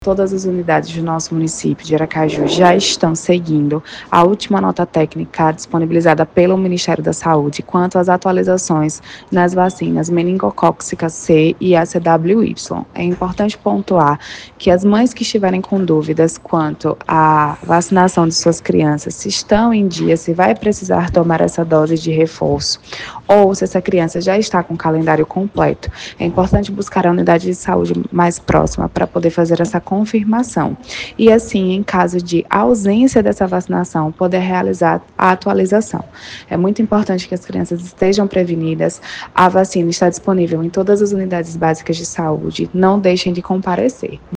Todas as unidades do nosso município de Aracaju já estão seguindo a última nota técnica disponibilizada pelo Ministério da Saúde quanto às atualizações nas vacinas meningocócica C e ACWY. É importante pontuar que as mães que estiverem com dúvidas quanto à vacinação de suas crianças, se estão em dia, se vai precisar tomar essa dose de reforço ou se essa criança já está com o calendário completo, é importante buscar a unidade de saúde mais próxima para poder fazer essa confirmação. E assim, em caso de ausência dessa vacinação, poder realizar a atualização. É muito importante que as crianças estejam prevenidas. A vacina está disponível em todas as unidades básicas de saúde. Não deixem de comparecer.